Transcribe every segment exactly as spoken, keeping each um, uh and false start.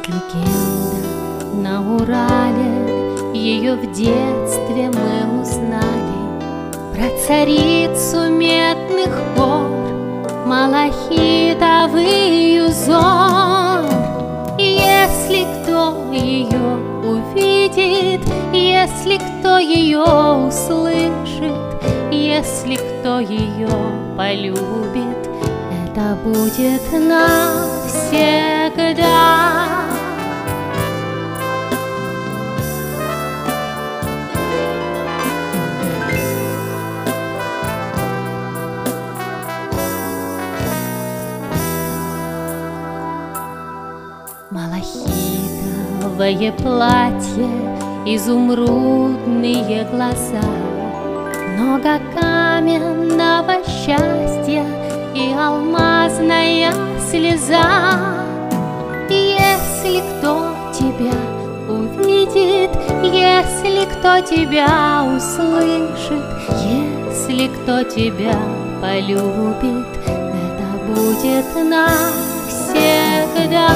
Легенда на Урале, ее в детстве мы узнали, про царицу медных гор, малахитовый узор. Если кто ее увидит, если кто ее услышит, если кто ее полюбит, это будет навсегда. Малахитовое платье, изумрудные глаза, много каменного счастья и алмазная слеза. Если кто тебя увидит, если кто тебя услышит, если кто тебя полюбит, это будет навсегда.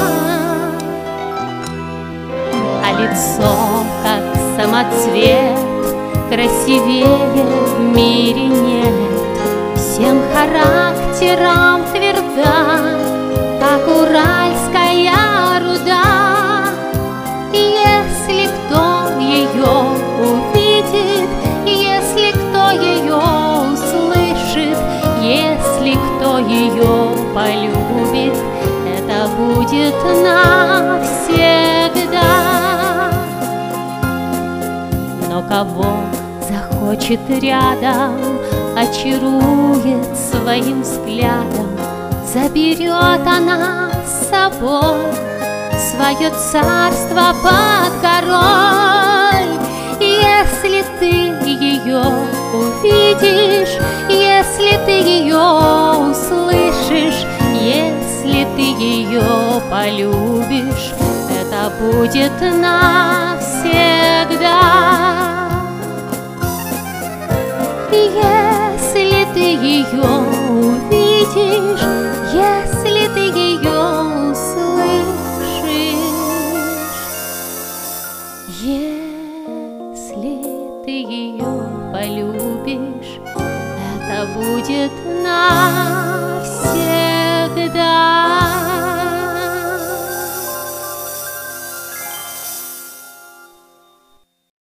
А лицо, как самоцвет, красивее в мире нет, всем характером тверда, как уральская руда. Если кто ее увидит, если кто ее услышит, если кто ее полюбит, это будет навсегда. Но кого захочет рядом, очарует своим взглядом, заберет она с собой свое царство под горой. Если ты ее увидишь, если ты ее услышишь, если ты ее полюбишь, это будет навсегда. Если ты ее увидишь,